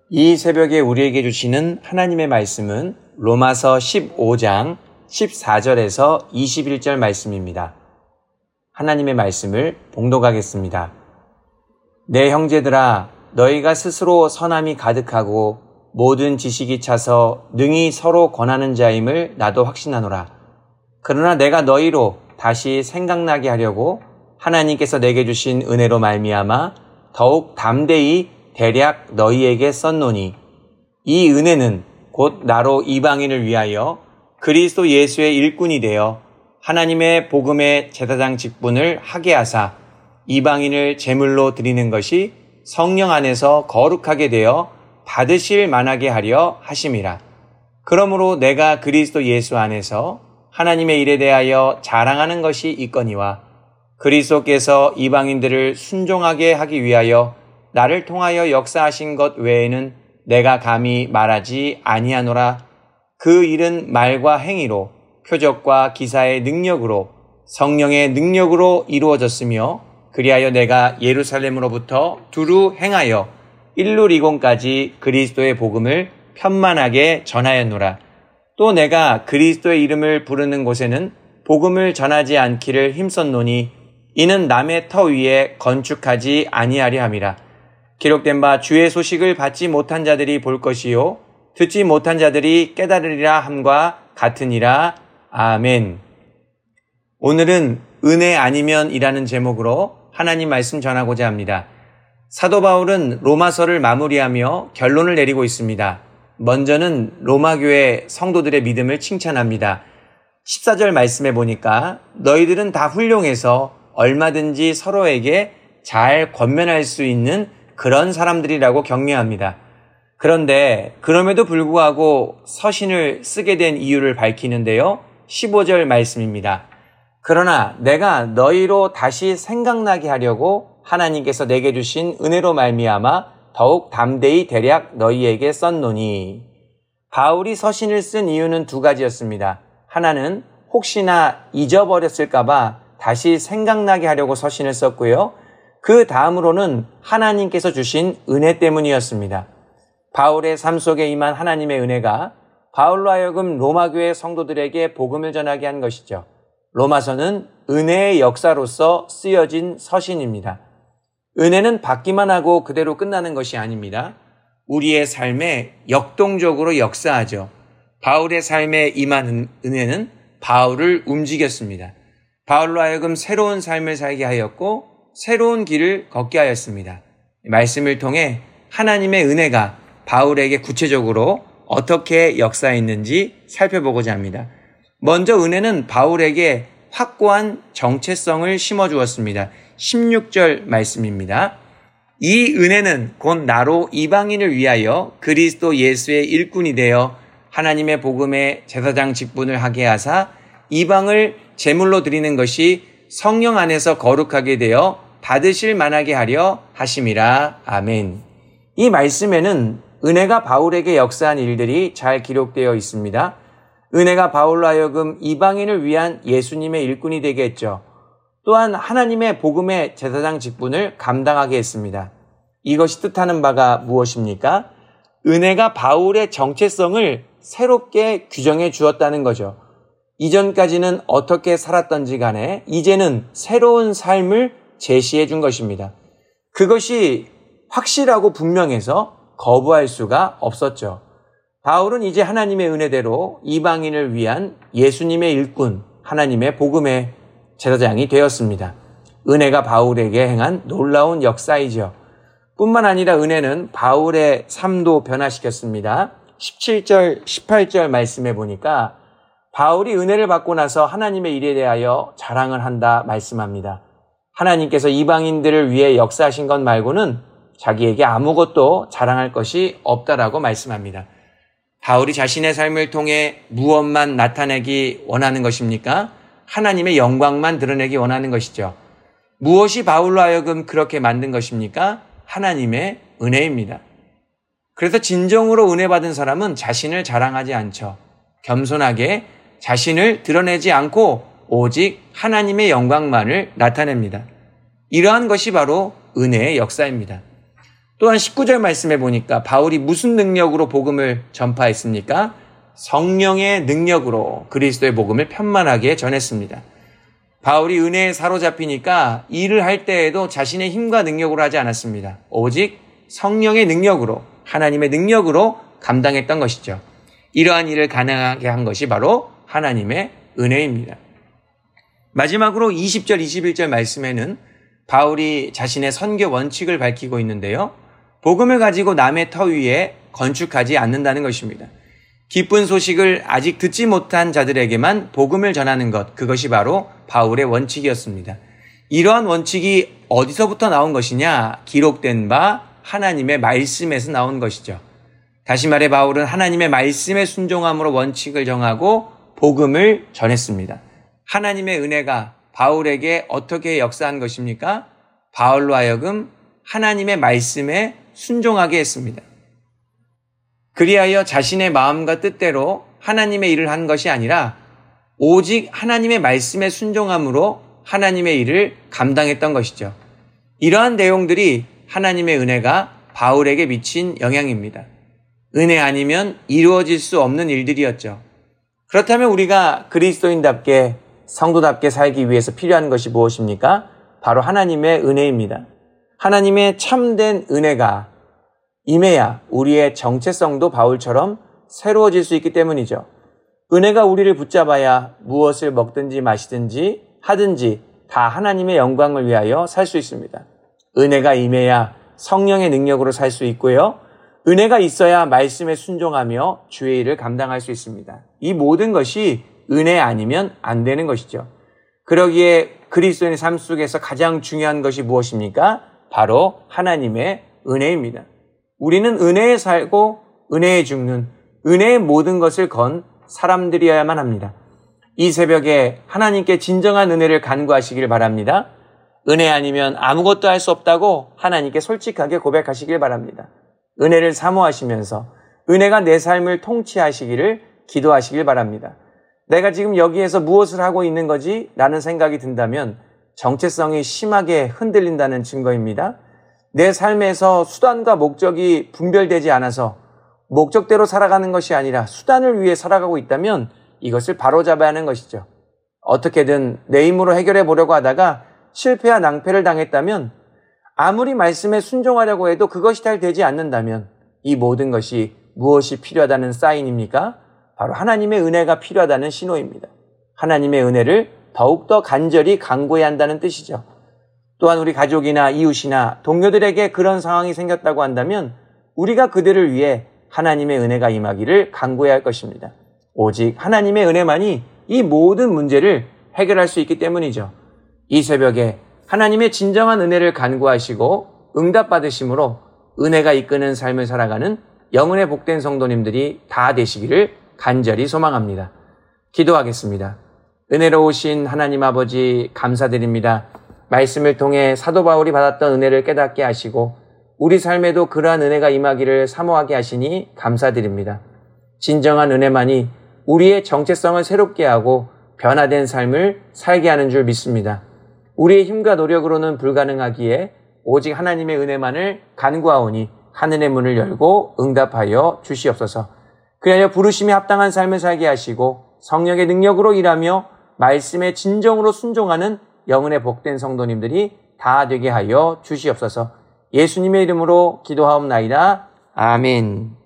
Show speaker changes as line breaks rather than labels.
이 새벽에 우리에게 주시는 하나님의 말씀은 로마서 15장 14절에서 21절 말씀입니다. 하나님의 말씀을 봉독하겠습니다. 내 형제들아, 너희가 스스로 선함이 가득하고 모든 지식이 차서 능히 서로 권하는 자임을 나도 확신하노라. 그러나 내가 너희로 다시 생각나게 하려고 하나님께서 내게 주신 은혜로 말미암아 더욱 담대히 대략 너희에게 썼노니, 이 은혜는 곧 나로 이방인을 위하여 그리스도 예수의 일꾼이 되어 하나님의 복음의 제사장 직분을 하게 하사 이방인을 제물로 드리는 것이 성령 안에서 거룩하게 되어 받으실 만하게 하려 하심이라. 그러므로 내가 그리스도 예수 안에서 하나님의 일에 대하여 자랑하는 것이 있거니와 그리스도께서 이방인들을 순종하게 하기 위하여 나를 통하여 역사하신 것 외에는 내가 감히 말하지 아니하노라. 그 일은 말과 행위로, 표적과 기사의 능력으로, 성령의 능력으로 이루어졌으며, 그리하여 내가 예루살렘으로부터 두루 행하여 일루리곤까지 그리스도의 복음을 편만하게 전하였노라. 또 내가 그리스도의 이름을 부르는 곳에는 복음을 전하지 않기를 힘썼노니, 이는 남의 터 위에 건축하지 아니하려 함이라. 기록된 바 주의 소식을 받지 못한 자들이 볼 것이요 듣지 못한 자들이 깨달으리라 함과 같으니라. 아멘. 오늘은 은혜 아니면이라는 제목으로 하나님 말씀 전하고자 합니다. 사도 바울은 로마서를 마무리하며 결론을 내리고 있습니다. 먼저는 로마교회 성도들의 믿음을 칭찬합니다. 14절 말씀에 보니까 너희들은 다 훌륭해서 얼마든지 서로에게 잘 권면할 수 있는 그런 사람들이라고 격려합니다. 그런데 그럼에도 불구하고 서신을 쓰게 된 이유를 밝히는데요. 15절 말씀입니다. 그러나 내가 너희로 다시 생각나게 하려고 하나님께서 내게 주신 은혜로 말미암아 더욱 담대히 대략 너희에게 썼노니. 바울이 서신을 쓴 이유는 두 가지였습니다. 하나는 혹시나 잊어버렸을까 봐 다시 생각나게 하려고 서신을 썼고요. 그 다음으로는 하나님께서 주신 은혜 때문이었습니다. 바울의 삶 속에 임한 하나님의 은혜가 바울로 하여금 로마교회 성도들에게 복음을 전하게 한 것이죠. 로마서는 은혜의 역사로서 쓰여진 서신입니다. 은혜는 받기만 하고 그대로 끝나는 것이 아닙니다. 우리의 삶에 역동적으로 역사하죠. 바울의 삶에 임한 은혜는 바울을 움직였습니다. 바울로 하여금 새로운 삶을 살게 하였고 새로운 길을 걷게 하였습니다. 말씀을 통해 하나님의 은혜가 바울에게 구체적으로 어떻게 역사했는지 살펴보고자 합니다. 먼저 은혜는 바울에게 확고한 정체성을 심어주었습니다. 16절 말씀입니다. 이 은혜는 곧 나로 이방인을 위하여 그리스도 예수의 일꾼이 되어 하나님의 복음의 제사장 직분을 하게 하사 이방을 제물로 드리는 것이 성령 안에서 거룩하게 되어 받으실 만하게 하려 하심이라. 아멘. 이 말씀에는 은혜가 바울에게 역사한 일들이 잘 기록되어 있습니다. 은혜가 바울로 하여금 이방인을 위한 예수님의 일꾼이 되게 했죠. 또한 하나님의 복음의 제사장 직분을 감당하게 했습니다. 이것이 뜻하는 바가 무엇입니까? 은혜가 바울의 정체성을 새롭게 규정해 주었다는 거죠. 이전까지는 어떻게 살았던지 간에 이제는 새로운 삶을 제시해 준 것입니다. 그것이 확실하고 분명해서 거부할 수가 없었죠. 바울은 이제 하나님의 은혜대로 이방인을 위한 예수님의 일꾼, 하나님의 복음의 제사장이 되었습니다. 은혜가 바울에게 행한 놀라운 역사이죠. 뿐만 아니라 은혜는 바울의 삶도 변화시켰습니다. 17절, 18절 말씀해 보니까 바울이 은혜를 받고 나서 하나님의 일에 대하여 자랑을 한다 말씀합니다. 하나님께서 이방인들을 위해 역사하신 것 말고는 자기에게 아무것도 자랑할 것이 없다라고 말씀합니다. 바울이 자신의 삶을 통해 무엇만 나타내기 원하는 것입니까? 하나님의 영광만 드러내기 원하는 것이죠. 무엇이 바울로 하여금 그렇게 만든 것입니까? 하나님의 은혜입니다. 그래서 진정으로 은혜 받은 사람은 자신을 자랑하지 않죠. 겸손하게 자신을 드러내지 않고 오직 하나님의 영광만을 나타냅니다. 이러한 것이 바로 은혜의 역사입니다. 또한 19절 말씀에 보니까 바울이 무슨 능력으로 복음을 전파했습니까? 성령의 능력으로 그리스도의 복음을 편만하게 전했습니다. 바울이 은혜에 사로잡히니까 일을 할 때에도 자신의 힘과 능력으로 하지 않았습니다. 오직 성령의 능력으로, 하나님의 능력으로 감당했던 것이죠. 이러한 일을 가능하게 한 것이 바로 하나님의 은혜입니다. 마지막으로 20절, 21절 말씀에는 바울이 자신의 선교 원칙을 밝히고 있는데요. 복음을 가지고 남의 터 위에 건축하지 않는다는 것입니다. 기쁜 소식을 아직 듣지 못한 자들에게만 복음을 전하는 것, 그것이 바로 바울의 원칙이었습니다. 이러한 원칙이 어디서부터 나온 것이냐? 기록된 바 하나님의 말씀에서 나온 것이죠. 다시 말해 바울은 하나님의 말씀에 순종함으로 원칙을 정하고 복음을 전했습니다. 하나님의 은혜가 바울에게 어떻게 역사한 것입니까? 바울로 하여금 하나님의 말씀에 순종하게 했습니다. 그리하여 자신의 마음과 뜻대로 하나님의 일을 한 것이 아니라 오직 하나님의 말씀에 순종함으로 하나님의 일을 감당했던 것이죠. 이러한 내용들이 하나님의 은혜가 바울에게 미친 영향입니다. 은혜 아니면 이루어질 수 없는 일들이었죠. 그렇다면 우리가 그리스도인답게 성도답게 살기 위해서 필요한 것이 무엇입니까? 바로 하나님의 은혜입니다. 하나님의 참된 은혜가 임해야 우리의 정체성도 바울처럼 새로워질 수 있기 때문이죠. 은혜가 우리를 붙잡아야 무엇을 먹든지 마시든지 하든지 다 하나님의 영광을 위하여 살 수 있습니다. 은혜가 임해야 성령의 능력으로 살 수 있고요. 은혜가 있어야 말씀에 순종하며 주의 일을 감당할 수 있습니다. 이 모든 것이 은혜 아니면 안 되는 것이죠. 그러기에 그리스도인의 삶 속에서 가장 중요한 것이 무엇입니까? 바로 하나님의 은혜입니다. 우리는 은혜에 살고 은혜에 죽는 은혜의 모든 것을 건 사람들이어야만 합니다. 이 새벽에 하나님께 진정한 은혜를 간구하시길 바랍니다. 은혜 아니면 아무것도 할 수 없다고 하나님께 솔직하게 고백하시길 바랍니다. 은혜를 사모하시면서 은혜가 내 삶을 통치하시기를 기도하시길 바랍니다. 내가 지금 여기에서 무엇을 하고 있는 거지? 라는 생각이 든다면 정체성이 심하게 흔들린다는 증거입니다. 내 삶에서 수단과 목적이 분별되지 않아서 목적대로 살아가는 것이 아니라 수단을 위해 살아가고 있다면 이것을 바로잡아야 하는 것이죠. 어떻게든 내 힘으로 해결해 보려고 하다가 실패와 낭패를 당했다면 아무리 말씀에 순종하려고 해도 그것이 잘 되지 않는다면 이 모든 것이 무엇이 필요하다는 사인입니까? 바로 하나님의 은혜가 필요하다는 신호입니다. 하나님의 은혜를 더욱더 간절히 간구해야 한다는 뜻이죠. 또한 우리 가족이나 이웃이나 동료들에게 그런 상황이 생겼다고 한다면 우리가 그들을 위해 하나님의 은혜가 임하기를 간구해야 할 것입니다. 오직 하나님의 은혜만이 이 모든 문제를 해결할 수 있기 때문이죠. 이 새벽에 하나님의 진정한 은혜를 간구하시고 응답받으심으로 은혜가 이끄는 삶을 살아가는 영혼의 복된 성도님들이 다 되시기를 간절히 소망합니다. 기도하겠습니다. 은혜로우신 하나님 아버지 감사드립니다. 말씀을 통해 사도 바울이 받았던 은혜를 깨닫게 하시고 우리 삶에도 그러한 은혜가 임하기를 사모하게 하시니 감사드립니다. 진정한 은혜만이 우리의 정체성을 새롭게 하고 변화된 삶을 살게 하는 줄 믿습니다. 우리의 힘과 노력으로는 불가능하기에 오직 하나님의 은혜만을 간구하오니 하늘의 문을 열고 응답하여 주시옵소서. 그리하여 부르심에 합당한 삶을 살게 하시고 성령의 능력으로 일하며 말씀에 진정으로 순종하는 영혼의 복된 성도님들이 다 되게 하여 주시옵소서. 예수님의 이름으로 기도하옵나이다. 아멘.